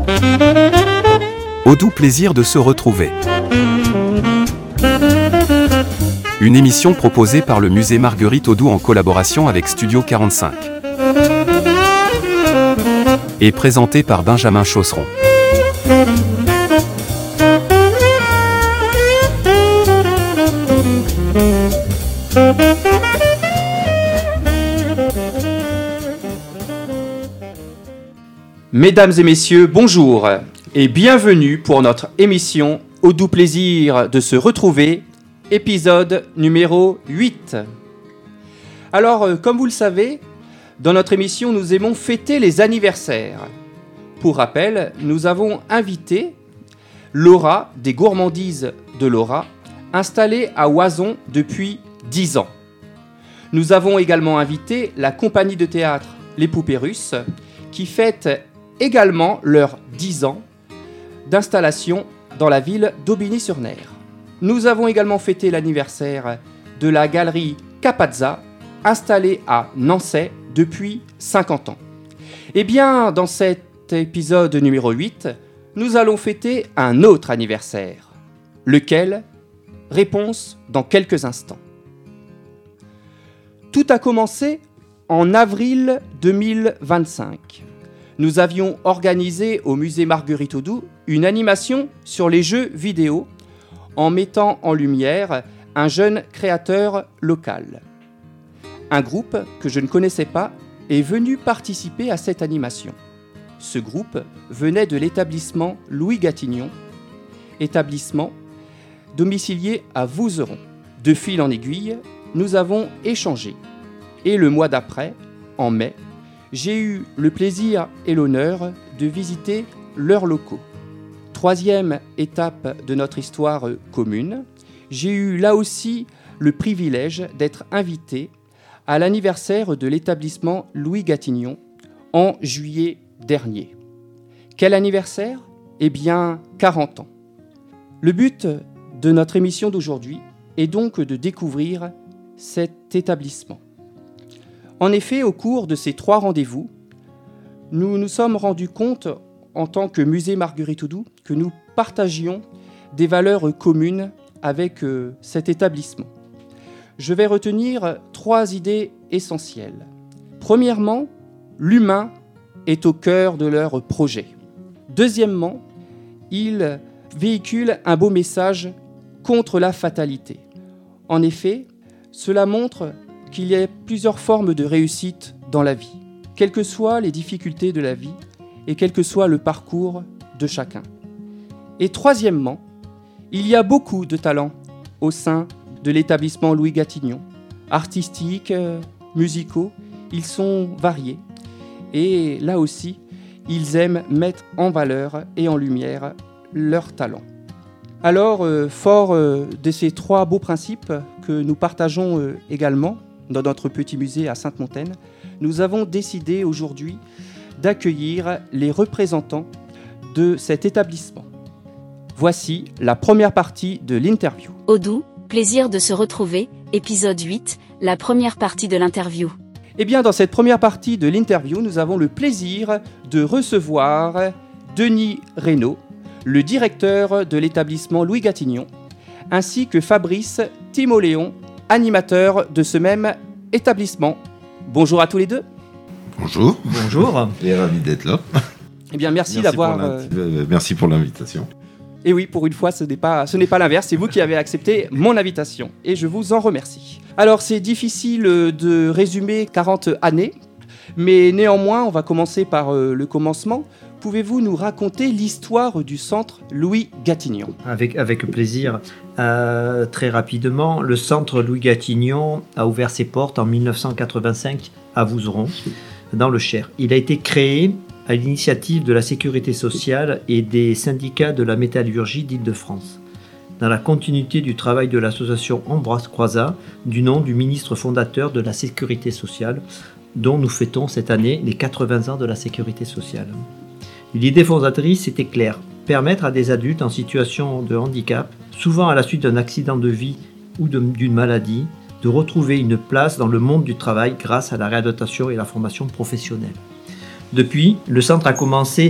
Au doux plaisir de se retrouver. Une émission proposée par le musée Marguerite Audoux en collaboration avec Studio 45. Et présentée par Benjamin Chausseron. Mesdames et messieurs, bonjour et bienvenue pour notre émission Au doux plaisir de se retrouver, épisode numéro 8. Alors, comme vous le savez, dans notre émission, nous aimons fêter les anniversaires. Pour rappel, nous avons invité Laura des Gourmandises de Laura, installée à Oison depuis 10 ans. Nous avons également invité la compagnie de théâtre Les Poupées Russes, qui fête également leurs 10 ans d'installation dans la ville d'Aubigny-sur-Ner. Nous avons également fêté l'anniversaire de la galerie Capazza, installée à Nançay depuis 50 ans. Et bien, dans cet épisode numéro 8, nous allons fêter un autre anniversaire. Lequel ? Réponse dans quelques instants. Tout a commencé en avril 2025. Nous avions organisé au musée Marguerite Audoux une animation sur les jeux vidéo en mettant en lumière un jeune créateur local. Un groupe que je ne connaissais pas est venu participer à cette animation. Ce groupe venait de l'établissement Louis Gatignon, établissement domicilié à Vouzeron. De fil en aiguille, nous avons échangé. Et le mois d'après, en mai, j'ai eu le plaisir et l'honneur de visiter leurs locaux. Troisième étape de notre histoire commune, j'ai eu là aussi le privilège d'être invité à l'anniversaire de l'établissement Louis Gatignon en juillet dernier. Quel anniversaire ? Eh bien, 40 ans. Le but de notre émission d'aujourd'hui est donc de découvrir cet établissement. En effet, au cours de ces 3 rendez-vous, nous nous sommes rendus compte, en tant que musée Marguerite Audoux, que nous partagions des valeurs communes avec cet établissement. Je vais retenir 3 idées essentielles. Premièrement, l'humain est au cœur de leur projet. Deuxièmement, ils véhiculent un beau message contre la fatalité. En effet, cela montre qu'il y a plusieurs formes de réussite dans la vie, quelles que soient les difficultés de la vie et quel que soit le parcours de chacun. Et troisièmement, il y a beaucoup de talents au sein de l'établissement Louis Gatignon. Artistiques, musicaux, ils sont variés. Et là aussi, ils aiment mettre en valeur et en lumière leurs talents. Alors, fort de ces 3 beaux principes que nous partageons également dans notre petit musée à Sainte-Montaine, nous avons décidé aujourd'hui d'accueillir les représentants de cet établissement. Voici la première partie de l'interview. Audoux, plaisir de se retrouver, épisode 8, la première partie de l'interview. Eh bien, dans cette première partie de l'interview, nous avons le plaisir de recevoir Denis Reynaud, le directeur de l'établissement Louis Gatignon, ainsi que Fabrice Timoléon, animateur de ce même établissement. Bonjour à tous les deux. Bonjour. Bonjour. Et ravi d'être là. Eh bien, merci d'avoir... Merci pour l'invitation. Et oui, pour une fois, ce n'est pas l'inverse, c'est vous qui avez accepté mon invitation. Et je vous en remercie. Alors, c'est difficile de résumer 40 années, mais néanmoins, on va commencer par le commencement. Pouvez-vous nous raconter l'histoire du centre Louis Gatignon ? Avec plaisir. Très rapidement, le centre Louis Gatignon a ouvert ses portes en 1985 à Vouzeron, dans le Cher. Il a été créé à l'initiative de la Sécurité sociale et des syndicats de la métallurgie d'Île-de-France, dans la continuité du travail de l'association Ambroise Croizat, du nom du ministre fondateur de la Sécurité sociale, dont nous fêtons cette année les 80 ans de la Sécurité sociale. L'idée fondatrice était claire, permettre à des adultes en situation de handicap, souvent à la suite d'un accident de vie ou d'une maladie, de retrouver une place dans le monde du travail grâce à la réadaptation et la formation professionnelle. Depuis, le centre a commencé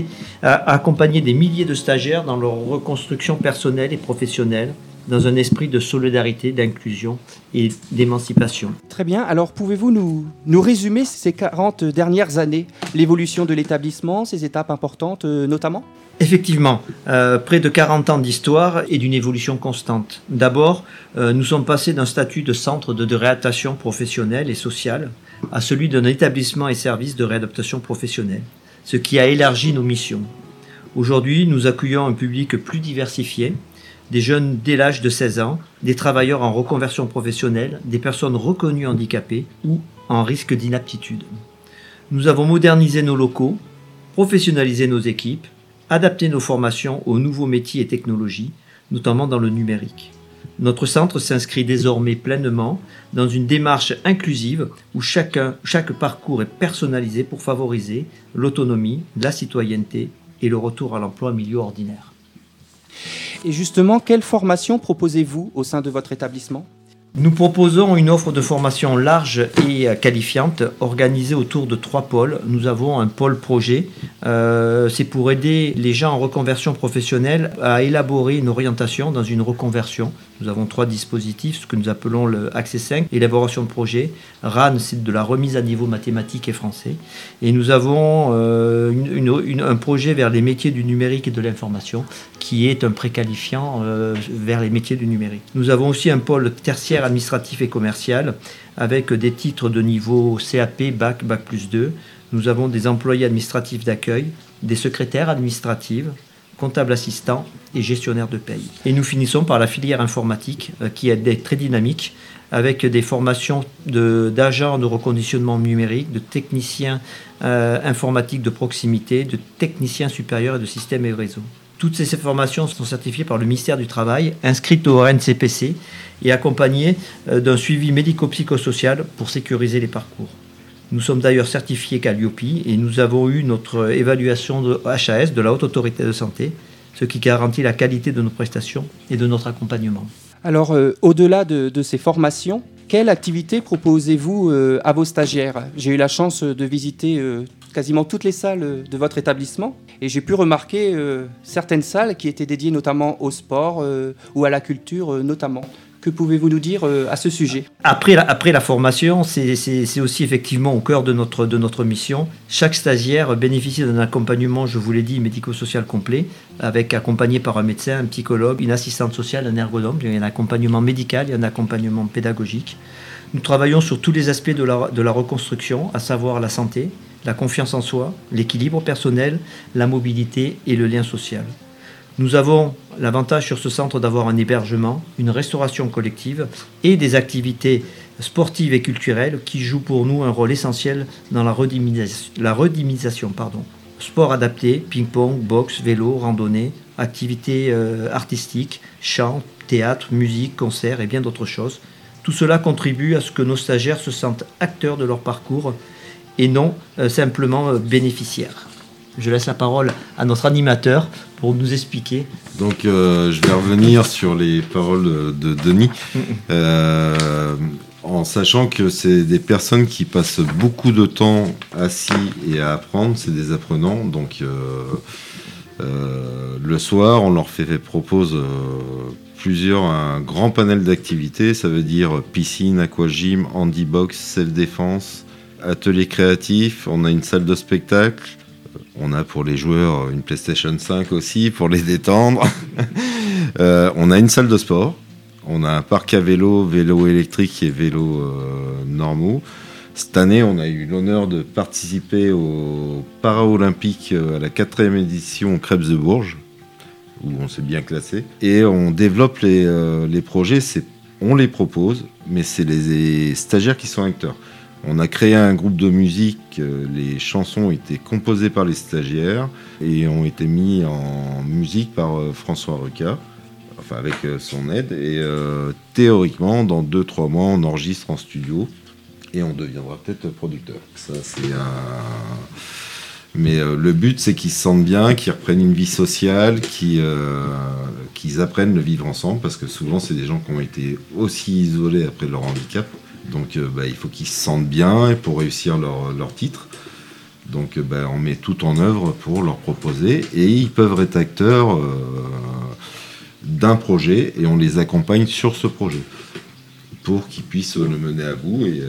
a accompagné des milliers de stagiaires dans leur reconstruction personnelle et professionnelle, dans un esprit de solidarité, d'inclusion et d'émancipation. Très bien. Alors, pouvez-vous nous résumer ces 40 dernières années, l'évolution de l'établissement, ses étapes importantes notamment ? Effectivement, près de 40 ans d'histoire et d'une évolution constante. D'abord, nous sommes passés d'un statut de centre de réadaptation professionnelle et sociale à celui d'un établissement et service de réadaptation professionnelle, ce qui a élargi nos missions. Aujourd'hui, nous accueillons un public plus diversifié, des jeunes dès l'âge de 16 ans, des travailleurs en reconversion professionnelle, des personnes reconnues handicapées ou en risque d'inaptitude. Nous avons modernisé nos locaux, professionnalisé nos équipes, adapté nos formations aux nouveaux métiers et technologies, notamment dans le numérique. Notre centre s'inscrit désormais pleinement dans une démarche inclusive où chaque parcours est personnalisé pour favoriser l'autonomie, la citoyenneté et le retour à l'emploi en milieu ordinaire. Et justement, quelle formation proposez-vous au sein de votre établissement ? Nous proposons une offre de formation large et qualifiante organisée autour de 3 pôles. Nous avons un pôle projet, c'est pour aider les gens en reconversion professionnelle à élaborer une orientation dans une reconversion. Nous avons 3 dispositifs, ce que nous appelons le Accès 5, élaboration de projet. RAN, c'est de la remise à niveau mathématique et français. Et nous avons un projet vers les métiers du numérique et de l'information, qui est un préqualifiant vers les métiers du numérique. Nous avons aussi un pôle tertiaire administratif et commercial avec des titres de niveau CAP, Bac, Bac+2. Nous avons des employés administratifs d'accueil, des secrétaires administratives, comptables assistants et gestionnaires de paye. Et nous finissons par la filière informatique qui est très dynamique avec des formations d'agents de reconditionnement numérique, de techniciens informatiques de proximité, de techniciens supérieurs et de systèmes et réseaux. Toutes ces formations sont certifiées par le ministère du Travail, inscrites au RNCPC et accompagnées d'un suivi médico-psychosocial pour sécuriser les parcours. Nous sommes d'ailleurs certifiés Calliope et nous avons eu notre évaluation de HAS, de la Haute Autorité de Santé, ce qui garantit la qualité de nos prestations et de notre accompagnement. Alors, au-delà de ces formations, quelle activité proposez-vous à vos stagiaires ? J'ai eu la chance de visiter quasiment toutes les salles de votre établissement et j'ai pu remarquer certaines salles qui étaient dédiées notamment au sport ou à la culture notamment. Que pouvez-vous nous dire à ce sujet ? Après la formation, c'est aussi effectivement au cœur de notre mission. Chaque stagiaire bénéficie d'un accompagnement, je vous l'ai dit, médico-social complet, accompagné par un médecin, un psychologue, une assistante sociale, un ergonome. Il y a un accompagnement médical, il y a un accompagnement pédagogique. Nous travaillons sur tous les aspects de la reconstruction, à savoir la santé, la confiance en soi, l'équilibre personnel, la mobilité et le lien social. Nous avons l'avantage sur ce centre d'avoir un hébergement, une restauration collective et des activités sportives et culturelles qui jouent pour nous un rôle essentiel dans la redynamisation. Sport adapté, ping-pong, boxe, vélo, randonnée, activités artistiques, chant, théâtre, musique, concerts et bien d'autres choses. Tout cela contribue à ce que nos stagiaires se sentent acteurs de leur parcours et non simplement bénéficiaires. Je laisse la parole à notre animateur pour nous expliquer. Donc, je vais revenir sur les paroles de Denis, en sachant que c'est des personnes qui passent beaucoup de temps assis et à apprendre. C'est des apprenants. Donc, le soir, on leur propose un grand panel d'activités. Ça veut dire piscine, aquagym, handibox, self-défense, atelier créatif. On a une salle de spectacle. On a pour les joueurs une PlayStation 5 aussi, pour les détendre. On a une salle de sport. On a un parc à vélo électrique et vélo normaux. Cette année, on a eu l'honneur de participer aux Paralympiques à la 4e édition au Crêpes de Bourges, où on s'est bien classé. Et on développe les projets, on les propose, mais c'est les stagiaires qui sont acteurs. On a créé un groupe de musique, les chansons ont été composées par les stagiaires et ont été mis en musique par François Reca, enfin avec son aide. Et théoriquement, dans 2-3 mois, on enregistre en studio et on deviendra peut-être producteur. Ça, Mais le but, c'est qu'ils se sentent bien, qu'ils reprennent une vie sociale, qu'ils apprennent le vivre ensemble, parce que souvent, c'est des gens qui ont été aussi isolés après leur handicap. Donc il faut qu'ils se sentent bien pour réussir leur titre. Donc on met tout en œuvre pour leur proposer et ils peuvent être acteurs d'un projet et on les accompagne sur ce projet pour qu'ils puissent le mener à bout et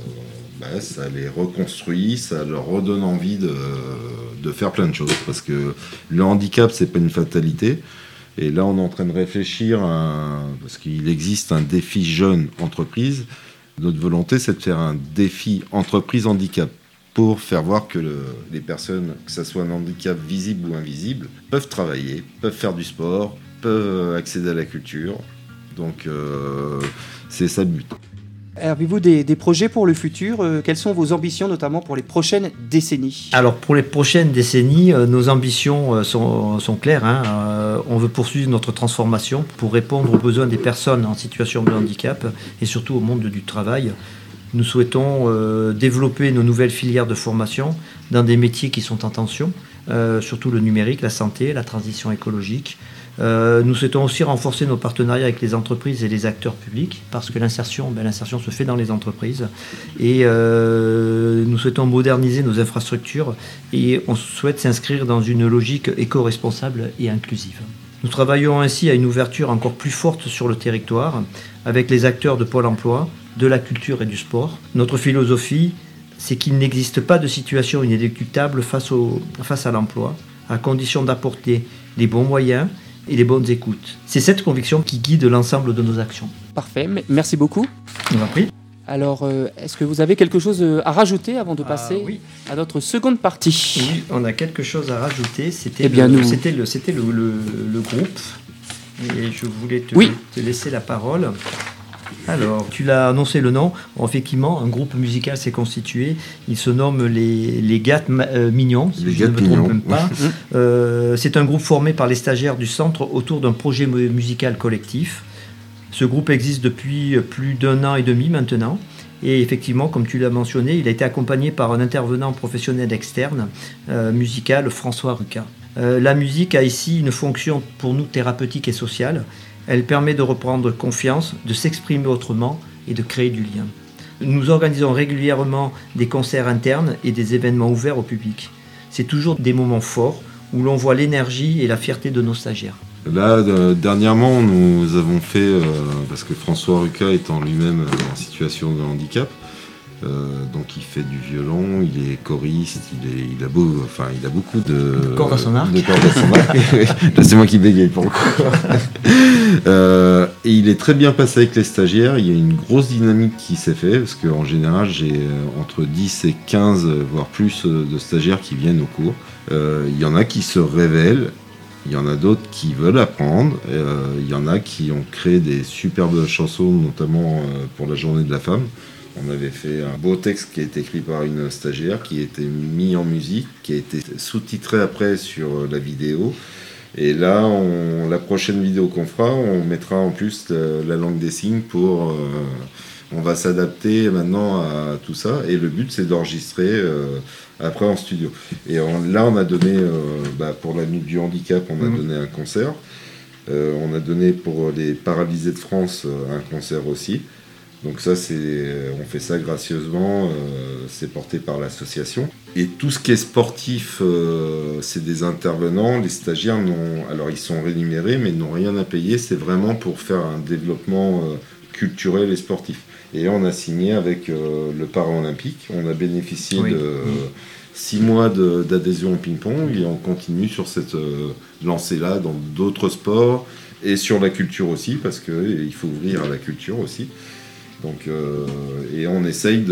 ça les reconstruit, ça leur redonne envie de faire plein de choses parce que le handicap c'est pas une fatalité et là on est en train de réfléchir parce qu'il existe un défi jeune entreprise. Notre volonté c'est de faire un défi entreprise handicap pour faire voir que les personnes, que ce soit un handicap visible ou invisible, peuvent travailler, peuvent faire du sport, peuvent accéder à la culture. Donc c'est ça le but. Avez-vous des projets pour le futur ? Quelles sont vos ambitions, notamment pour les prochaines décennies ? Alors pour les prochaines décennies, nos ambitions sont claires. On veut poursuivre notre transformation pour répondre aux besoins des personnes en situation de handicap et surtout au monde du travail. Nous souhaitons développer nos nouvelles filières de formation dans des métiers qui sont en tension, surtout le numérique, la santé, la transition écologique. Nous souhaitons aussi renforcer nos partenariats avec les entreprises et les acteurs publics parce que l'insertion se fait dans les entreprises. Et nous souhaitons moderniser nos infrastructures et on souhaite s'inscrire dans une logique éco-responsable et inclusive. Nous travaillons ainsi à une ouverture encore plus forte sur le territoire avec les acteurs de Pôle emploi, de la culture et du sport. Notre philosophie, c'est qu'il n'existe pas de situation inéluctable face à l'emploi, à condition d'apporter les bons moyens et les bonnes écoutes. C'est cette conviction qui guide l'ensemble de nos actions. Parfait, merci beaucoup. Je vous en prie. Alors, est-ce que vous avez quelque chose à rajouter avant de passer à notre seconde partie ? Oui, on a quelque chose à rajouter. C'était le groupe. Et je voulais te laisser la parole. Alors, tu l'as annoncé le nom. Effectivement, un groupe musical s'est constitué. Il se nomme les Gâtes Mignons, si je ne me trompe même pas. C'est un groupe formé par les stagiaires du centre autour d'un projet musical collectif. Ce groupe existe depuis plus d'1 an et demi maintenant. Et effectivement, comme tu l'as mentionné, il a été accompagné par un intervenant professionnel externe, musical, François Ruca. La musique a ici une fonction pour nous thérapeutique et sociale. Elle permet de reprendre confiance, de s'exprimer autrement et de créer du lien. Nous organisons régulièrement des concerts internes et des événements ouverts au public. C'est toujours des moments forts où l'on voit l'énergie et la fierté de nos stagiaires. Là, dernièrement, nous avons fait, parce que François Ruca étant lui-même en situation de handicap, donc il fait du violon, il est choriste, il a beaucoup de cordes à son arc. Là, c'est moi qui bégaye pour le coup. Et il est très bien passé avec les stagiaires. Il y a une grosse dynamique qui s'est faite parce qu'en général, j'ai entre 10 et 15, voire plus, de stagiaires qui viennent au cours. Il y en a qui se révèlent. Il y en a d'autres qui veulent apprendre. Il y en a qui ont créé des superbes chansons, notamment pour la Journée de la Femme. On avait fait un beau texte qui a été écrit par une stagiaire, qui a été mis en musique, qui a été sous-titré après sur la vidéo. Et là, la prochaine vidéo qu'on fera, on mettra en plus la langue des signes pour... on va s'adapter maintenant à tout ça. Et le but, c'est d'enregistrer après en studio. Et là, on a donné, pour la Nuit du handicap, on a donné un concert. On a donné pour les paralysés de France un concert aussi. Donc ça, on fait ça gracieusement, c'est porté par l'association. Et tout ce qui est sportif, c'est des intervenants. Les stagiaires, alors ils sont rémunérés, mais ils n'ont rien à payer. C'est vraiment pour faire un développement culturel et sportif. Et on a signé avec le Paralympique. On a bénéficié de 6 mois d'adhésion au ping-pong et on continue sur cette lancée-là dans d'autres sports et sur la culture aussi, parce qu'il faut ouvrir à la culture aussi. Donc, et on essaye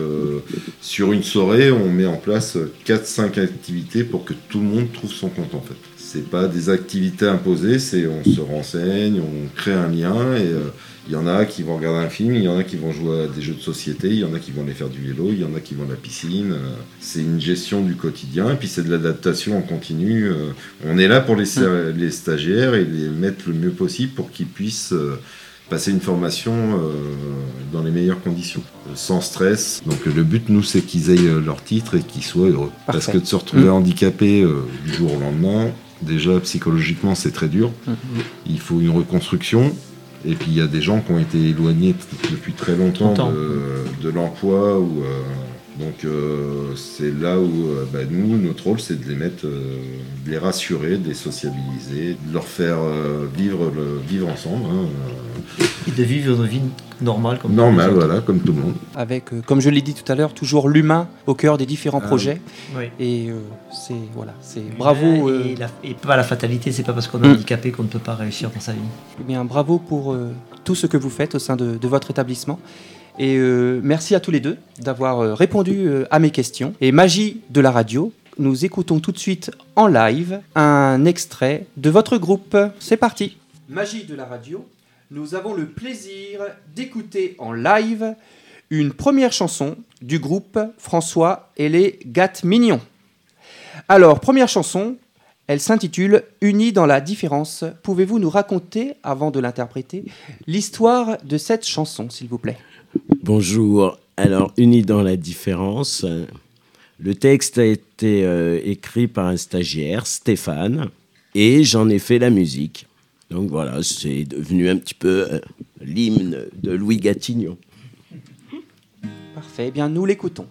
sur une soirée, on met en place 4-5 activités pour que tout le monde trouve son compte en fait. C'est pas des activités imposées, on se renseigne, on crée un lien et il y en a qui vont regarder un film, il y en a qui vont jouer à des jeux de société, il y en a qui vont aller faire du vélo, il y en a qui vont à la piscine. C'est une gestion du quotidien et puis c'est de l'adaptation en continu. On est là pour les stagiaires et les mettre le mieux possible pour qu'ils puissent passer une formation dans les meilleures conditions, sans stress. Donc le but, nous, c'est qu'ils aient leur titre et qu'ils soient heureux. Parfait. Parce que de se retrouver handicapé du jour au lendemain, déjà psychologiquement, c'est très dur. Il faut une reconstruction. Et puis il y a des gens qui ont été éloignés depuis très longtemps de l'emploi ou Donc c'est là où nous, notre rôle, c'est de les mettre, de les rassurer, de les sociabiliser, de leur faire vivre ensemble. Et de vivre une vie normale comme Normale, voilà, comme tout le monde. Avec, comme je l'ai dit tout à l'heure, toujours l'humain au cœur des différents projets. Oui. Et c'est bravo. Et pas la fatalité, c'est pas parce qu'on est handicapé qu'on ne peut pas réussir dans sa vie. Eh bien, bravo pour tout ce que vous faites au sein de votre établissement. Et merci à tous les deux d'avoir répondu à mes questions. Et magie de la radio, nous écoutons tout de suite en live un extrait de votre groupe. C'est parti. Magie de la radio, nous avons le plaisir d'écouter en live une première chanson du groupe François et les Gâte Mignons. Alors, première chanson, elle s'intitule « Unis dans la différence ». Pouvez-vous nous raconter, avant de l'interpréter, l'histoire de cette chanson, s'il vous plaît ? Bonjour. Alors, Unis dans la différence, le texte a été écrit par un stagiaire, Stéphane, et j'en ai fait la musique. Donc voilà, c'est devenu un petit peu l'hymne de Louis Gatignon. Parfait, eh bien nous l'écoutons.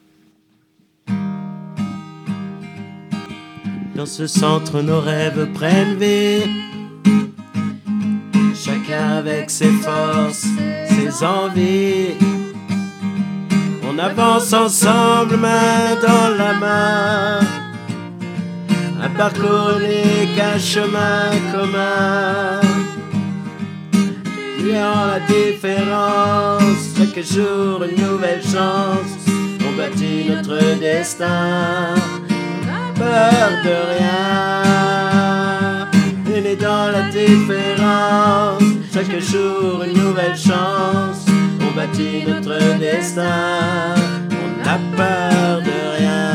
Dans ce centre, nos rêves prennent vie. Chacun avec ses forces, ses envies. On avance ensemble, main dans la main. Un parcours n'est qu'un chemin commun. Liant la différence, chaque jour une nouvelle chance. On bâtit notre destin, on n'a peur de rien. Unis dans la différence, chaque jour une nouvelle chance. On bâtit notre destin, on n'a peur de rien.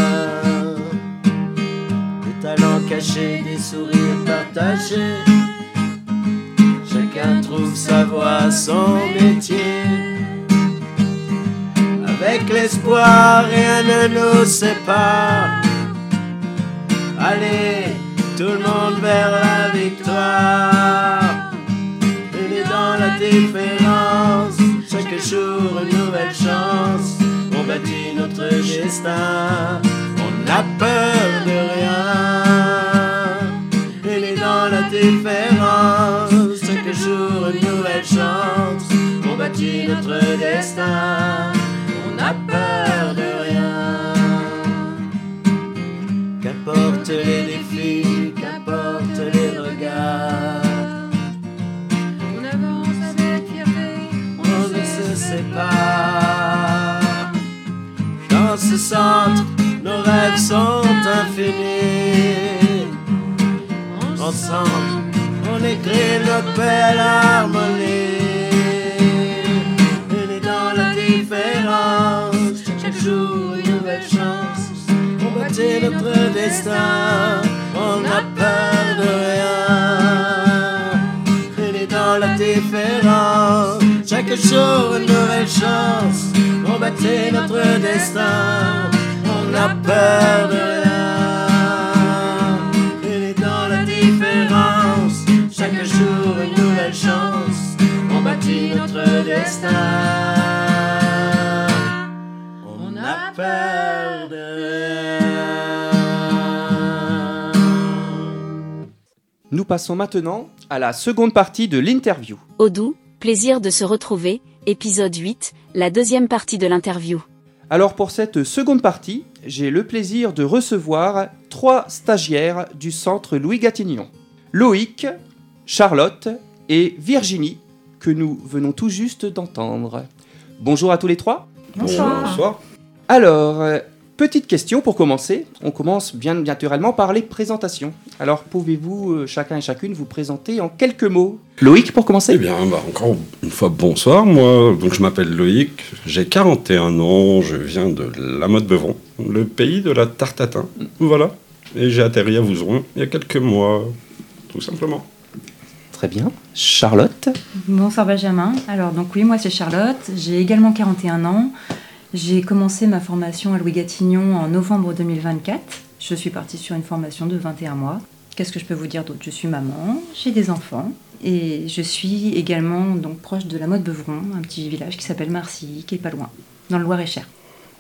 Des talents cachés, des sourires partagés. Chacun trouve sa voie, son métier. Avec l'espoir, rien ne nous sépare. Allez, tout le monde vers la victoire. Unis dans la différence, chaque jour une nouvelle chance. On bâtit notre destin, on n'a peur de rien. Unis dans la différence, chaque jour une nouvelle chance. On bâtit notre destin, on n'a peur de rien. Qu'importe les défis, qu'importe les regards, On avance avec fierté, on ne se sépare. Dans ce centre, nos rêves sont infinis. Ensemble, on écrit notre belle harmonie. Unis dans la différence, chaque jour une nouvelle chance. On bâtit notre destin, on n'a peur de rien. Unis dans la différence, chaque jour une nouvelle chance. On bâtit notre destin, on n'a peur de rien. Unis dans la différence, chaque jour une nouvelle chance. On bâtit notre destin, on n'a peur de rien. Nous passons maintenant à la seconde partie de l'interview. Odou, plaisir de se retrouver, épisode 8, la deuxième partie de l'interview. Alors pour cette seconde partie, j'ai le plaisir de recevoir 3 stagiaires du centre Louis Gatignon. Loïc, Charlotte et Virginie, que nous venons tout juste d'entendre. Bonjour à tous les 3. Bonsoir. Alors, petite question pour commencer. On commence bien naturellement par les présentations. Alors pouvez-vous chacun et chacune vous présenter en quelques mots? Loïc pour commencer. Eh bien, encore une fois, bonsoir. Moi, donc, je m'appelle Loïc, j'ai 41 ans, je viens de La Motte-Beuvron, le pays de la tarte tatin. Voilà. Et j'ai atterri à Vouzron il y a quelques mois, tout simplement. Très bien. Charlotte. Bonsoir Benjamin. Alors donc oui, moi c'est Charlotte, j'ai également 41 ans. J'ai commencé ma formation à Louis Gatignon en novembre 2024. Je suis partie sur une formation de 21 mois. Qu'est-ce que je peux vous dire d'autre? Je suis maman, j'ai des enfants et je suis également donc proche de La Motte-Beuvron, un petit village qui s'appelle Marcilly, qui est pas loin, dans le Loir-et-Cher.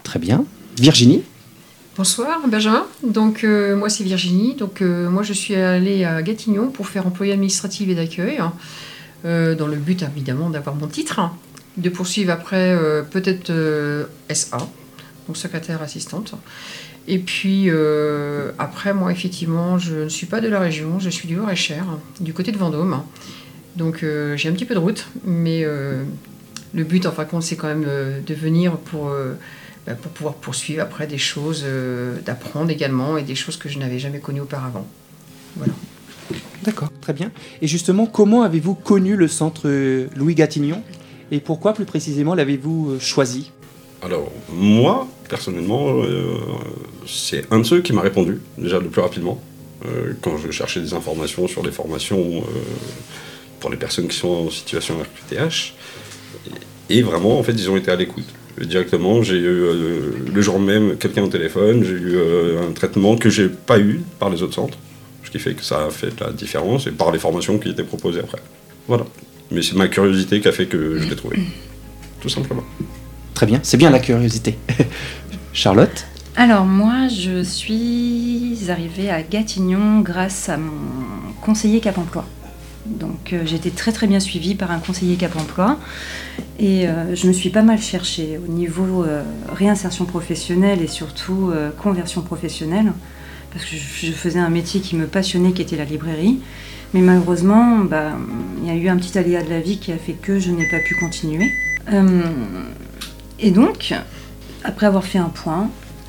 Très bien. Virginie? Bonsoir Benjamin, donc moi c'est Virginie, donc moi je suis allée à Gatignon pour faire employée administrative et d'accueil, dans le but évidemment d'avoir mon titre, de poursuivre après peut-être SA, donc secrétaire assistante. Et puis après moi effectivement je ne suis pas de la région, je suis du Loir-et-Cher, du côté de Vendôme, donc j'ai un petit peu de route, mais le but en fin de compte c'est quand même de venir pour pouvoir poursuivre après des choses, d'apprendre également et des choses que je n'avais jamais connues auparavant. Voilà. D'accord, très bien. Et justement, comment avez-vous connu le centre Louis Gatignon et pourquoi plus précisément l'avez-vous choisi? Alors, moi, personnellement, c'est un de ceux qui m'a répondu, déjà le plus rapidement, quand je cherchais des informations sur les formations pour les personnes qui sont en situation RQTH. Et vraiment, en fait, ils ont été à l'écoute. Directement, j'ai eu le jour même quelqu'un au téléphone, j'ai eu un traitement que j'ai pas eu par les autres centres, ce qui fait que ça a fait la différence, et par les formations qui étaient proposées après. Voilà. Mais c'est ma curiosité qui a fait que je l'ai trouvé, tout simplement. Très bien, c'est bien la curiosité. Charlotte? Alors moi, je suis arrivée à Gatignon grâce à mon conseiller Cap Emploi. Donc j'ai été très très bien suivie par un conseiller Cap Emploi et je me suis pas mal cherchée au niveau réinsertion professionnelle et surtout conversion professionnelle parce que je faisais un métier qui me passionnait qui était la librairie, mais malheureusement il y a eu un petit aléa de la vie qui a fait que je n'ai pas pu continuer et donc après avoir fait un point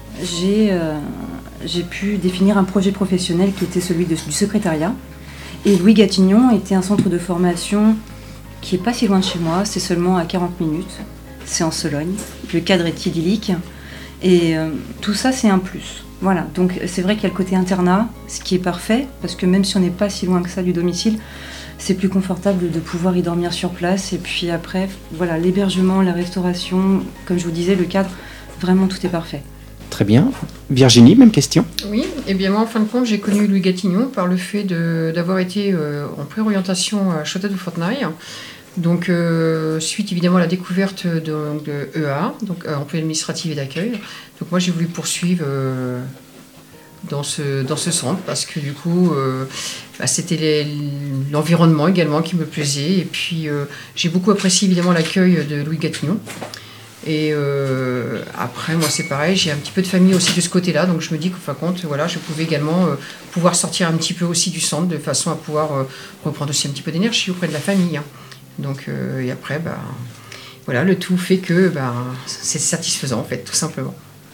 j'ai pu définir un projet professionnel qui était celui du secrétariat. Et Louis Gatignon était un centre de formation qui est pas si loin de chez moi, c'est seulement à 40 minutes, c'est en Sologne, le cadre est idyllique, et tout ça c'est un plus. Voilà, donc c'est vrai qu'il y a le côté internat, ce qui est parfait, parce que même si on n'est pas si loin que ça du domicile, c'est plus confortable de pouvoir y dormir sur place, et puis après, voilà, l'hébergement, la restauration, comme je vous disais, le cadre, vraiment tout est parfait. Très bien. Virginie, même question. Oui, et bien moi en fin de compte j'ai connu Louis Gatignon par le fait d'avoir été en préorientation à Château-de-Fontenay. Donc suite évidemment à la découverte de EA, donc employé administratif et d'accueil. Donc moi j'ai voulu poursuivre dans ce centre parce que du coup c'était l'environnement également qui me plaisait et puis j'ai beaucoup apprécié évidemment l'accueil de Louis Gatignon. Et après, moi, c'est pareil, j'ai un petit peu de famille aussi de ce côté-là, donc je me dis qu'en fin de compte, voilà, je pouvais également pouvoir sortir un petit peu aussi du centre, de façon à pouvoir reprendre aussi un petit peu d'énergie auprès de la famille. Hein. Donc, et après, voilà, le tout fait que c'est satisfaisant, en fait, tout simplement.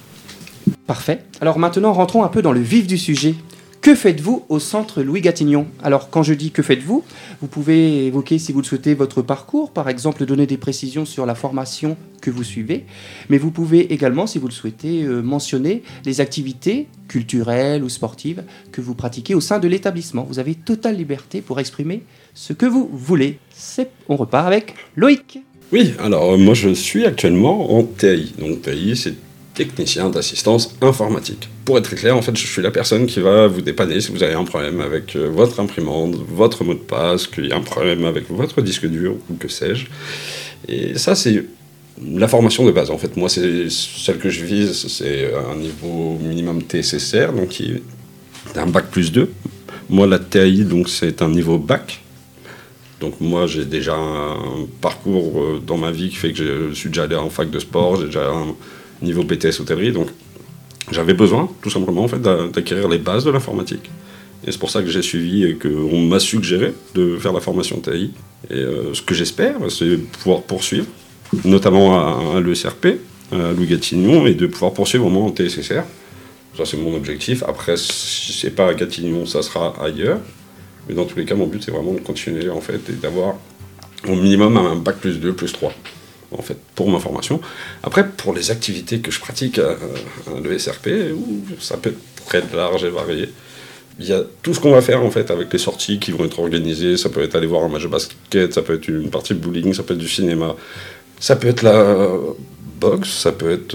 Parfait. Alors maintenant, rentrons un peu dans le vif du sujet. Que faites-vous au centre Louis Gatignon? Alors, quand je dis que faites-vous, vous pouvez évoquer, si vous le souhaitez, votre parcours, par exemple, donner des précisions sur la formation que vous suivez, mais vous pouvez également, si vous le souhaitez, mentionner les activités culturelles ou sportives que vous pratiquez au sein de l'établissement. Vous avez totale liberté pour exprimer ce que vous voulez. On repart avec Loïc. Oui, alors moi je suis actuellement en TAI. Donc TAI, c'est technicien d'assistance informatique. Pour être très clair, en fait, je suis la personne qui va vous dépanner si vous avez un problème avec votre imprimante, votre mot de passe, qu'il y a un problème avec votre disque dur ou que sais-je. Et ça, c'est la formation de base. En fait, moi, c'est celle que je vise, c'est un niveau minimum TSSR, donc qui est un bac plus 2. Moi, la TAI, donc, c'est un niveau bac. Donc moi, j'ai déjà un parcours dans ma vie qui fait que je suis déjà allé en fac de sport, j'ai déjà un niveau BTS hôtellerie, donc j'avais besoin, tout simplement, en fait, d'acquérir les bases de l'informatique. Et c'est pour ça que j'ai suivi et qu'on m'a suggéré de faire la formation TAI. Et ce que j'espère, c'est pouvoir poursuivre, notamment à l'ESRP, à Louis Gatignon, et de pouvoir poursuivre au moins en TSSR. Ça, c'est mon objectif. Après, si c'est pas à Gatignon, ça sera ailleurs. Mais dans tous les cas, mon but, c'est vraiment de continuer, en fait, et d'avoir au minimum un bac plus 2, plus 3. En fait, pour ma formation. Après, pour les activités que je pratique à l'ESRP, ça peut être très large et varié. Il y a tout ce qu'on va faire, en fait, avec les sorties qui vont être organisées. Ça peut être aller voir un match de basket, ça peut être une partie de bowling, ça peut être du cinéma, ça peut être la boxe, ça peut être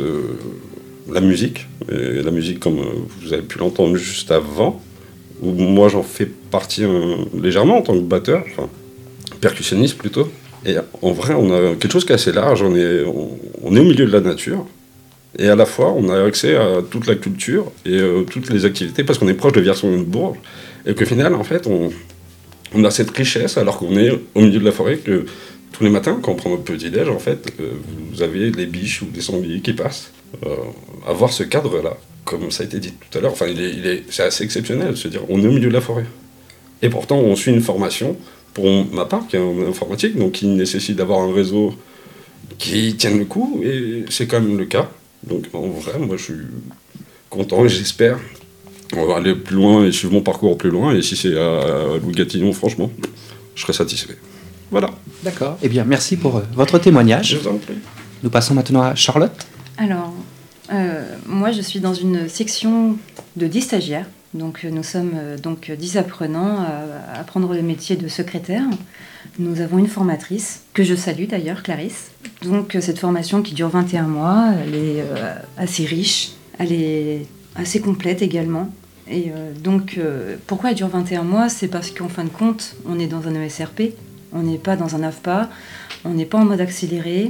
la musique. Et la musique, comme vous avez pu l'entendre juste avant, où moi, j'en fais partie légèrement en tant que batteur, enfin, percussionniste plutôt. Et en vrai, on a quelque chose qui est assez large, on est au milieu de la nature, Et à la fois, on a accès à toute la culture et toutes les activités, parce qu'on est proche de Vierzon et de Bourges, et qu'au final, en fait, on a cette richesse, alors qu'on est au milieu de la forêt, que tous les matins, quand on prend notre petit-déj, en fait, vous avez les biches ou les sangliers qui passent. Avoir ce cadre-là, comme ça a été dit tout à l'heure, enfin, c'est assez exceptionnel de se dire, on est au milieu de la forêt. Et pourtant, on suit une formation, pour ma part, qui est en informatique, donc qui nécessite d'avoir un réseau qui tienne le coup, et c'est quand même le cas. Donc en vrai, moi je suis content et j'espère on va aller plus loin et suivre mon parcours plus loin. Et si c'est à Louis-Gatignon, franchement, je serai satisfait. Voilà. D'accord. Eh bien, merci pour votre témoignage. Je vous en prie. Nous passons maintenant à Charlotte. Alors, moi je suis dans une section de 10 stagiaires. Donc nous sommes 10 apprenants à apprendre le métier de secrétaire. Nous avons une formatrice, que je salue d'ailleurs, Clarisse. Donc cette formation qui dure 21 mois, elle est assez riche, elle est assez complète également. Et pourquoi elle dure 21 mois ? C'est parce qu'en fin de compte, on est dans un ESRP, on n'est pas dans un AFPA, on n'est pas en mode accéléré.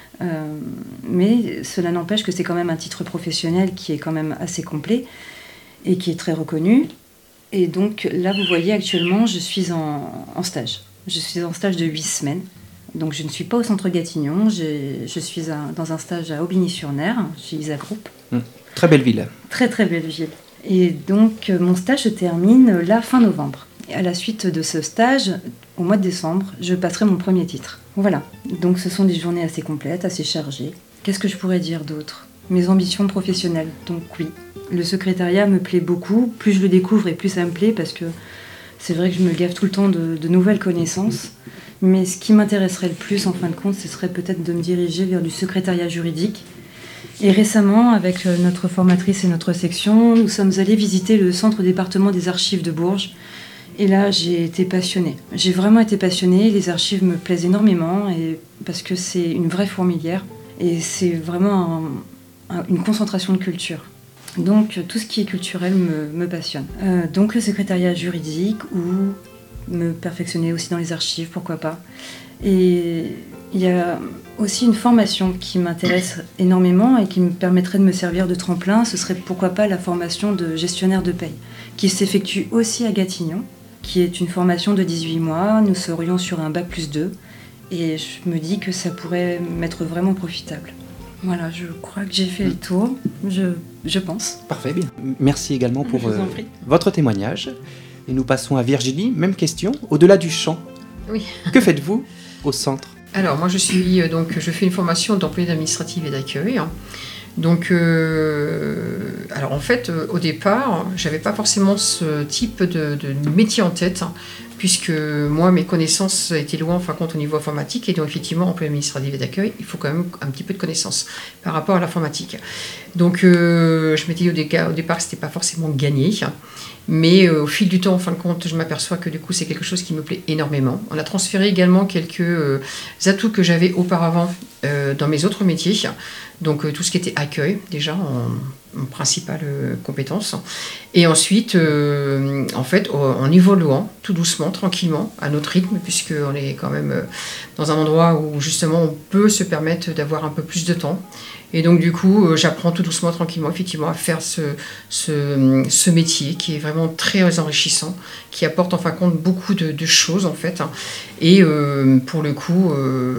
Mais cela n'empêche que c'est quand même un titre professionnel qui est quand même assez complet et qui est très reconnu. Et donc là, vous voyez, actuellement, je suis en stage. Je suis en stage de 8 semaines. Donc je ne suis pas au centre Gatignon, je suis dans un stage à Aubigny-sur-Ner, chez Isa Group. Très belle ville. Très très belle ville. Et donc mon stage se termine là fin novembre. Et à la suite de ce stage, au mois de décembre, je passerai mon premier titre. Voilà. Donc ce sont des journées assez complètes, assez chargées. Qu'est-ce que je pourrais dire d'autre ? Mes ambitions professionnelles. Donc oui, le secrétariat me plaît beaucoup. Plus je le découvre et plus ça me plaît parce que c'est vrai que je me gave tout le temps de nouvelles connaissances. Mais ce qui m'intéresserait le plus, en fin de compte, ce serait peut-être de me diriger vers du secrétariat juridique. Et récemment, avec notre formatrice et notre section, nous sommes allés visiter le centre département des archives de Bourges. Et là, j'ai été passionnée. J'ai vraiment été passionnée. Les archives me plaisent énormément parce que c'est une vraie fourmilière. Et c'est vraiment une concentration de culture. Donc, tout ce qui est culturel me passionne. Donc, le secrétariat juridique ou me perfectionner aussi dans les archives, pourquoi pas. Et il y a aussi une formation qui m'intéresse énormément et qui me permettrait de me servir de tremplin. Ce serait pourquoi pas la formation de gestionnaire de paye, qui s'effectue aussi à Gatignon, qui est une formation de 18 mois. Nous serions sur un bac+2 et je me dis que ça pourrait m'être vraiment profitable. Voilà, je crois que j'ai fait le tour, je pense. Parfait, bien. Merci également pour votre témoignage. Et nous passons à Virginie, même question, au-delà du chant. Oui. Que faites-vous au centre ? Alors, moi, je fais une formation d'employé administratif et d'accueil. Donc, alors en fait, au départ, j'avais pas forcément ce type de métier en tête, puisque moi, mes connaissances étaient loin, en fin de compte, au niveau informatique, et donc effectivement, employé administratif et d'accueil, il faut quand même un petit peu de connaissances par rapport à l'informatique. Donc, je m'étais dit au départ que c'était pas forcément gagné. Mais au fil du temps, en fin de compte, je m'aperçois que du coup, c'est quelque chose qui me plaît énormément. On a transféré également quelques atouts que j'avais auparavant dans mes autres métiers. Donc tout ce qui était accueil, déjà, en principale compétence. Et ensuite, en fait, en évoluant tout doucement, tranquillement, à notre rythme, puisqu'on est quand même dans un endroit où justement on peut se permettre d'avoir un peu plus de temps. Et donc du coup, j'apprends tout doucement, tranquillement, effectivement, à faire ce métier qui est vraiment très enrichissant, qui apporte en fin de compte beaucoup de choses en fait. Et pour le coup,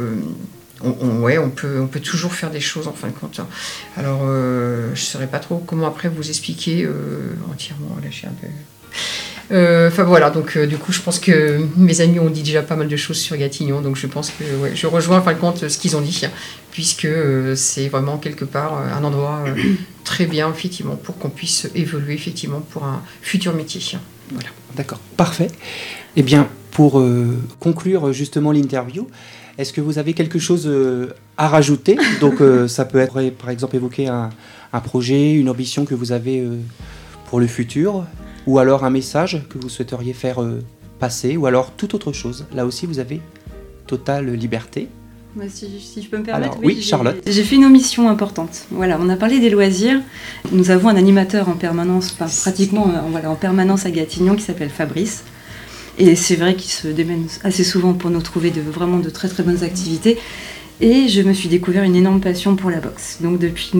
on peut toujours faire des choses en fin de compte. Alors, je ne saurais pas trop comment après vous expliquer entièrement, lâcher un peu. Enfin voilà, donc du coup je pense que mes amis ont dit déjà pas mal de choses sur Gatignon, donc je pense que je rejoins en fin de compte ce qu'ils ont dit, puisque c'est vraiment quelque part un endroit très bien effectivement pour qu'on puisse évoluer effectivement pour un futur métier. Voilà, d'accord, parfait. Eh bien, pour conclure justement l'interview, est-ce que vous avez quelque chose à rajouter ? Donc ça peut être par exemple évoquer un projet, une ambition que vous avez pour le futur, ou alors un message que vous souhaiteriez faire passer, ou alors toute autre chose. Là aussi, vous avez totale liberté. Si je peux me permettre, alors, oui, Charlotte. J'ai fait une omission importante. Voilà, on a parlé des loisirs. Nous avons un animateur en permanence, pratiquement en permanence à Gatignon, qui s'appelle Fabrice. Et c'est vrai qu'il se démène assez souvent pour nous trouver vraiment de très très bonnes activités. Et je me suis découvert une énorme passion pour la boxe. Donc depuis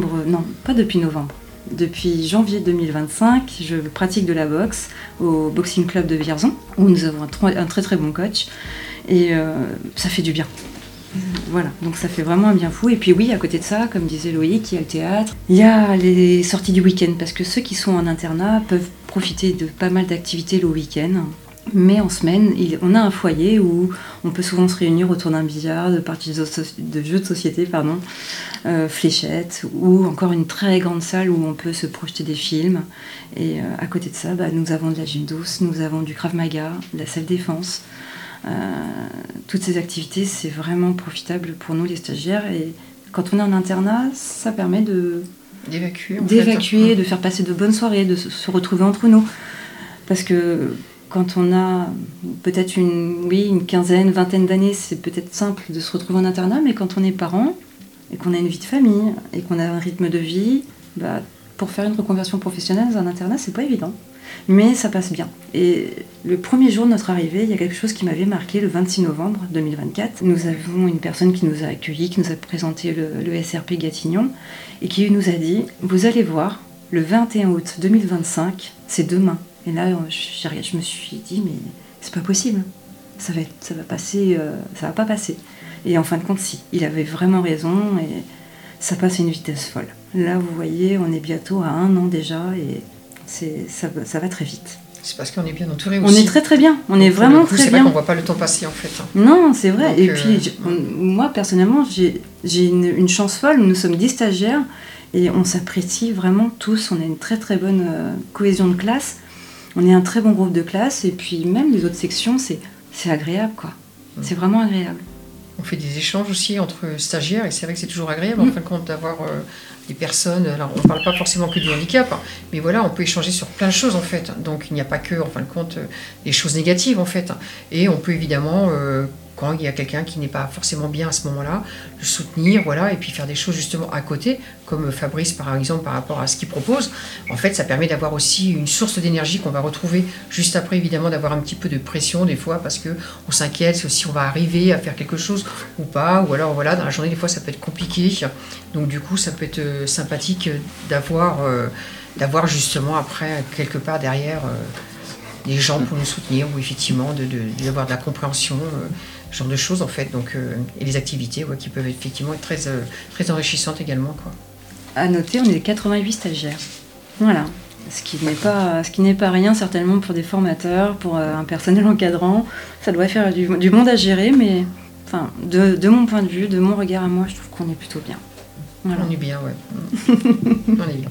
depuis janvier 2025, je pratique de la boxe au Boxing Club de Vierzon, où nous avons un très très bon coach. Et ça fait du bien. Voilà, donc ça fait vraiment un bien fou. Et puis oui, à côté de ça, comme disait Loïc, il y a le théâtre, il y a les sorties du week-end, parce que ceux qui sont en internat peuvent profiter de pas mal d'activités le week-end. Mais en semaine, on a un foyer où on peut souvent se réunir autour d'un billard, de parties de jeux de société, fléchettes, ou encore une très grande salle où on peut se projeter des films. Et à côté de ça, nous avons de la gym douce, nous avons du Krav Maga, de la self-défense. Toutes ces activités, c'est vraiment profitable pour nous les stagiaires. Et quand on est en internat, ça permet d'évacuer, de faire passer de bonnes soirées, de se retrouver entre nous. Parce que quand on a peut-être une quinzaine, vingtaine d'années, c'est peut-être simple de se retrouver en internat, mais quand on est parent et qu'on a une vie de famille et qu'on a un rythme de vie, pour faire une reconversion professionnelle dans un internat, c'est pas évident. Mais ça passe bien. Et le premier jour de notre arrivée, il y a quelque chose qui m'avait marqué, le 26 novembre 2024. Nous avons une personne qui nous a accueillis, qui nous a présenté le SRP Gatignon, et qui nous a dit « Vous allez voir, le 21 août 2025, c'est demain. » Et là, je me suis dit, mais c'est pas possible. Ça va pas passer. Et en fin de compte, si. Il avait vraiment raison et ça passe à une vitesse folle. Là, vous voyez, on est bientôt à 1 an déjà et ça va très vite. C'est parce qu'on est bien entouré aussi. On est très très bien. On est vraiment très bien. C'est vrai qu'on voit pas le temps passer en fait. Non, c'est vrai. Donc, et puis, moi, personnellement, j'ai une chance folle. Nous sommes 10 stagiaires et on s'apprécie vraiment tous. On a une très très bonne cohésion de classe. On est un très bon groupe de classe et puis même les autres sections, c'est agréable quoi. C'est vraiment agréable. On fait des échanges aussi entre stagiaires et c'est vrai que c'est toujours agréable en fin de compte d'avoir des personnes. Alors on ne parle pas forcément que du handicap, mais voilà, on peut échanger sur plein de choses en fait. Donc il n'y a pas que en fin de compte des choses négatives en fait. Et on peut évidemment quand il y a quelqu'un qui n'est pas forcément bien à ce moment-là, le soutenir, voilà, et puis faire des choses justement à côté, comme Fabrice par exemple par rapport à ce qu'il propose. En fait, ça permet d'avoir aussi une source d'énergie qu'on va retrouver juste après, évidemment, d'avoir un petit peu de pression des fois, parce qu'on s'inquiète si on va arriver à faire quelque chose ou pas, ou alors voilà, dans la journée, des fois, ça peut être compliqué. Donc du coup, ça peut être sympathique d'avoir justement après, quelque part derrière, des gens pour nous soutenir, ou effectivement, d'avoir de la compréhension, ce genre de choses en fait, donc, et les activités qui peuvent effectivement être très, très enrichissantes également. Quoi. À noter, on est 88 stagiaires. Voilà. Ce qui n'est pas rien certainement pour des formateurs, pour un personnel encadrant. Ça doit faire du monde à gérer, mais enfin, de mon point de vue, de mon regard à moi, je trouve qu'on est plutôt bien. Voilà. On est bien, ouais. On est bien.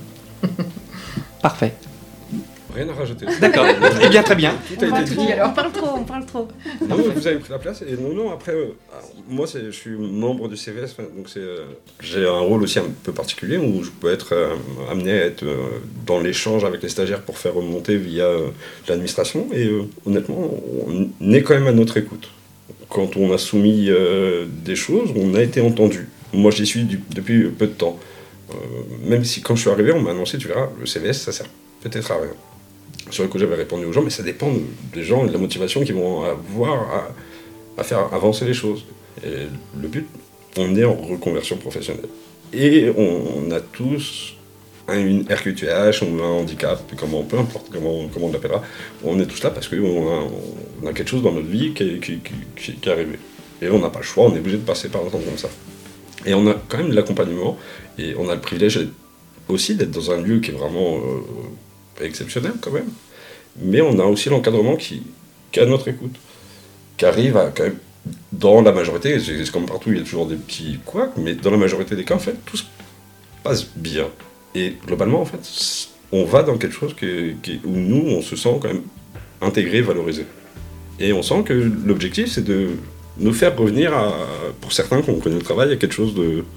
Parfait. Rien à rajouter. D'accord. Eh bien, très bien. Tout a été dit. Alors, on parle trop. Non, vous avez pris la place. Et non, après, moi, je suis membre du CVS, donc j'ai un rôle aussi un peu particulier où je peux être amené à être dans l'échange avec les stagiaires pour faire remonter via l'administration. Et honnêtement, on est quand même à notre écoute. Quand on a soumis des choses, on a été entendu. Moi, j'y suis depuis peu de temps. Même si quand je suis arrivé, on m'a annoncé, tu verras, le CVS, ça sert peut-être à rien. Sur le coup, j'avais répondu aux gens, mais ça dépend des gens et de la motivation qu'ils vont avoir à faire avancer les choses. Et le but, on est en reconversion professionnelle. Et on a tous une RQTH, on a un handicap, peu importe comment on l'appellera. On est tous là parce qu'on a quelque chose dans notre vie qui est arrivé. Et on n'a pas le choix, on est obligé de passer par un temps comme ça. Et on a quand même de l'accompagnement, et on a le privilège aussi d'être dans un lieu qui est vraiment exceptionnel quand même, mais on a aussi l'encadrement qui est à notre écoute, qui arrive à quand même, dans la majorité, c'est comme partout, il y a toujours des petits couacs, mais dans la majorité des cas, en fait, tout se passe bien. Et globalement, en fait, on va dans quelque chose où nous, on se sent quand même intégré, valorisé. Et on sent que l'objectif, c'est de nous faire revenir pour certains qui ont connu le travail, à quelque chose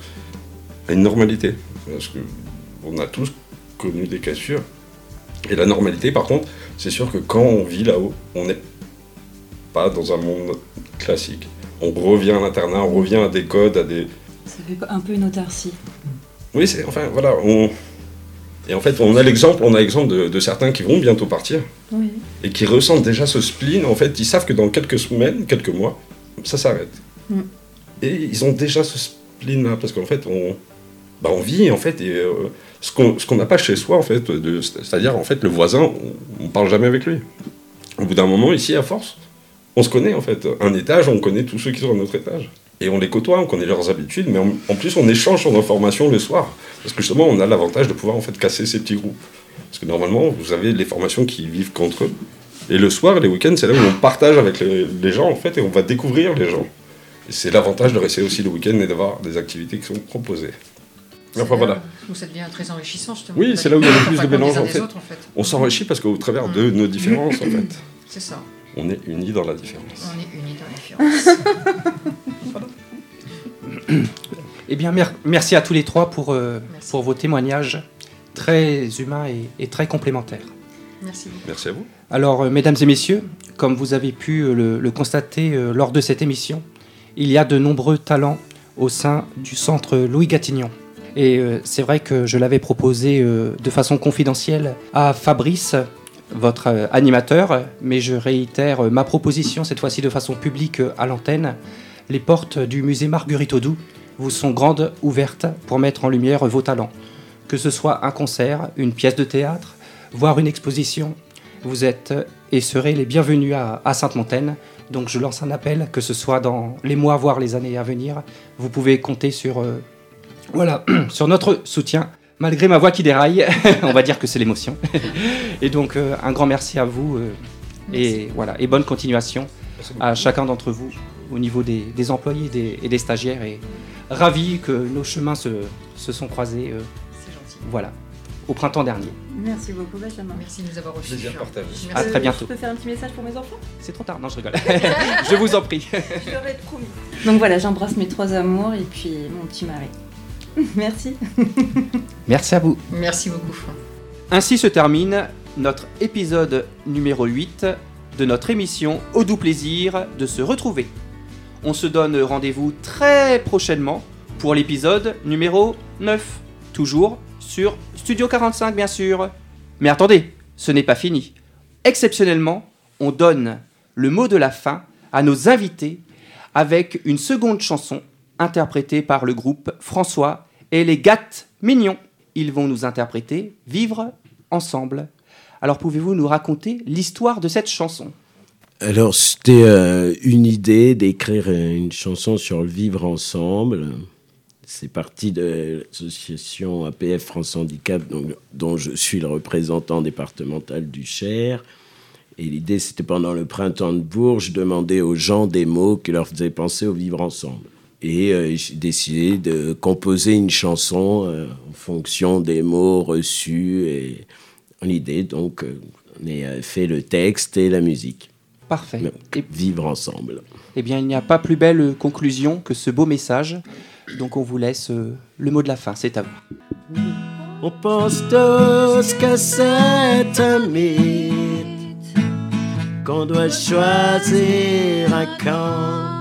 à une normalité. Parce qu'on a tous connu des cassures. Et la normalité, par contre, c'est sûr que quand on vit là-haut, on n'est pas dans un monde classique. On revient à l'internat, on revient à des codes, à des... Ça fait un peu une autarcie. Oui, voilà. Et en fait, on a l'exemple de certains qui vont bientôt partir. Oui. Et qui ressentent déjà ce spleen. En fait, ils savent que dans quelques semaines, quelques mois, ça s'arrête. Et ils ont déjà ce spleen-là, parce qu'en fait, on vit, en fait, et ce qu'on n'a pas chez soi, en fait, c'est-à-dire, en fait, le voisin, on ne parle jamais avec lui. Au bout d'un moment, ici, à force, on se connaît, en fait. Un étage, on connaît tous ceux qui sont à notre étage. Et on les côtoie, on connaît leurs habitudes, mais en plus, on échange sur nos formations le soir. Parce que justement, on a l'avantage de pouvoir, en fait, casser ces petits groupes. Parce que normalement, vous avez les formations qui vivent qu'entre eux. Et le soir, les week-ends, c'est là où on partage avec les gens, en fait, et on va découvrir les gens. Et c'est l'avantage de rester aussi le week-end et d'avoir des activités qui sont proposées. Enfin, voilà. Où ça devient très enrichissant, justement. Oui, c'est là où il y a le plus de mélange, en des fait. autres, en fait. On s'enrichit parce qu'au travers de nos différences, en fait, C'est ça. on est unis dans la différence. On est unis dans la différence. Eh bien, merci à tous les trois pour vos témoignages très humains et très complémentaires. Merci beaucoup. Merci à vous. Alors, mesdames et messieurs, comme vous avez pu le constater lors de cette émission, il y a de nombreux talents au sein du centre Louis Gatignon. Et c'est vrai que je l'avais proposé de façon confidentielle à Fabrice, votre animateur, mais je réitère ma proposition cette fois-ci de façon publique à l'antenne. Les portes du musée Marguerite Audoux vous sont grandes ouvertes pour mettre en lumière vos talents. Que ce soit un concert, une pièce de théâtre, voire une exposition, vous êtes et serez les bienvenus à Sainte-Montaine. Donc je lance un appel, que ce soit dans les mois, voire les années à venir. Vous pouvez compter sur notre soutien. Malgré ma voix qui déraille, on va dire que c'est l'émotion. Et donc un grand merci à vous et bonne continuation à chacun d'entre vous au niveau des employés et des stagiaires. Et ravi que nos chemins se sont croisés. C'est gentil. Voilà, au printemps dernier. Merci beaucoup, Benjamin. Merci de nous avoir reçus. Plaisir partagé. Merci. À très bientôt. Je peux faire un petit message pour mes enfants? C'est trop tard, non, je rigole. Je vous en prie. Je leur ai promis. Donc voilà, j'embrasse mes 3 amours et puis mon petit mari. Merci. Merci à vous. Merci beaucoup. Ainsi se termine notre épisode numéro 8 de notre émission Au doux plaisir de se retrouver. On se donne rendez-vous très prochainement pour l'épisode numéro 9, toujours sur Studio 45 bien sûr. Mais attendez, ce n'est pas fini. Exceptionnellement, on donne le mot de la fin à nos invités avec une seconde chanson interprétée par le groupe François et les Gâtes Mignons. Ils vont nous interpréter Vivre ensemble. Alors pouvez-vous nous raconter l'histoire de cette chanson ? Alors, c'était une idée d'écrire une chanson sur le vivre ensemble. C'est parti de l'association APF France Handicap, dont je suis le représentant départemental du Cher. Et l'idée, c'était pendant le printemps de Bourges, demander aux gens des mots qui leur faisaient penser au vivre ensemble. Et j'ai décidé de composer une chanson en fonction des mots reçus et en idée. Donc, on a fait le texte et la musique. Parfait. Vivre ensemble. Eh bien, il n'y a pas plus belle conclusion que ce beau message. Donc, on vous laisse le mot de la fin. C'est à vous. On pense tous que c'est un mythe, qu'on doit choisir un camp.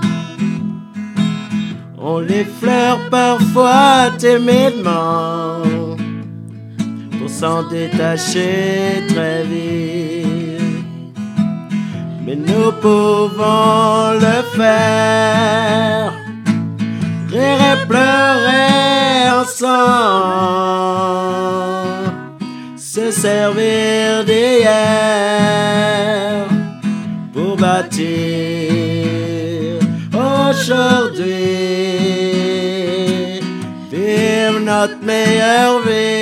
On l'effleure parfois timidement pour s'en détacher très vite. Mais nous pouvons le faire, rire et pleurer ensemble, se servir d'hier pour bâtir aujourd'hui, vivre notre meilleure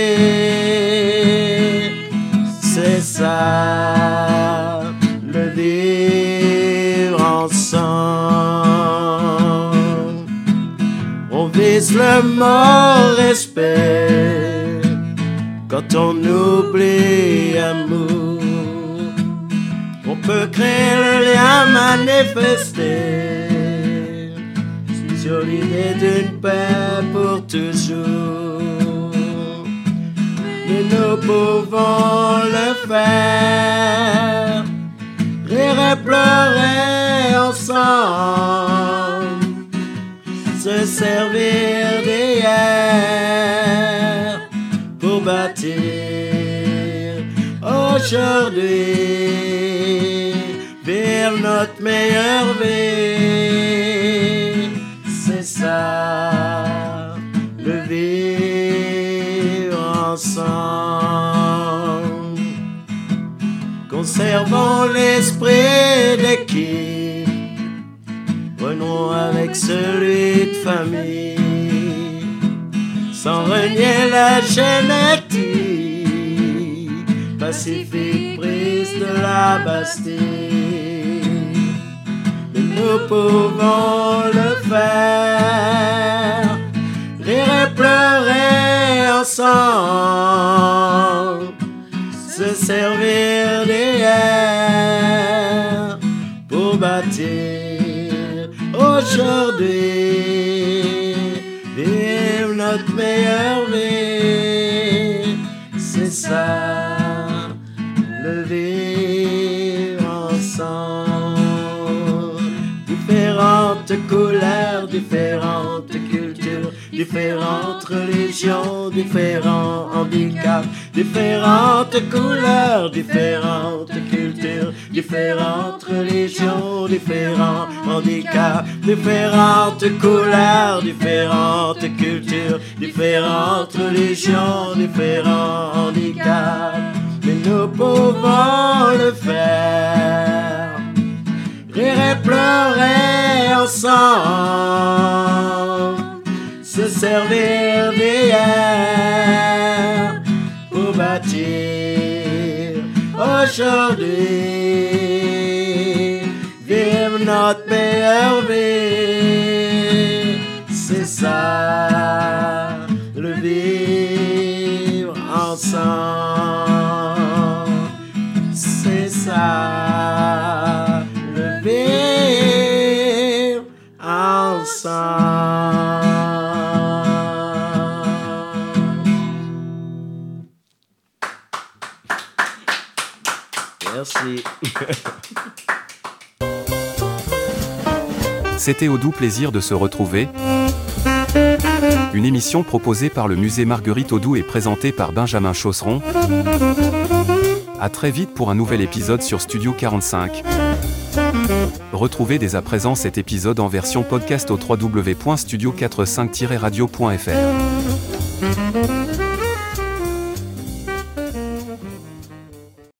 vie. C'est ça, le vivre ensemble. On vise le mot respect quand on oublie amour. On peut créer le lien manifesté sur l'idée d'une paix pour toujours. Mais nous pouvons le faire, rire et pleurer ensemble, se servir d'hier pour bâtir aujourd'hui, vivre notre meilleure vie. C'est ça, le vivre ensemble. Conservons l'esprit d'équipe, renouons avec celui de famille, sans renier la génétique, pacifique prise de la Bastille. Mais nous pouvons le faire, rire et pleurer ensemble, se servir d'hier pour bâtir aujourd'hui, vivre notre meilleure vie. C'est ça, le vivre ensemble. Différentes couleurs, différentes cultures, différentes religions, différents handicaps, différentes couleurs, différentes cultures, différentes religions, différents handicaps, différentes couleurs, différentes cultures, différentes religions, différents handicaps. Mais nous pouvons le faire, rire et pleurer ensemble, se servir d'hier pour bâtir aujourd'hui, vivre notre meilleure vie. C'est ça, le vivre ensemble. C'est ça, le vivre ensemble. Merci. C'était au doux plaisir de se retrouver. Une émission proposée par le musée Marguerite Audoux et présentée par Benjamin Chausseron. À très vite pour un nouvel épisode sur Studio 45. Retrouvez dès à présent cet épisode en version podcast au www.studio45-radio.fr.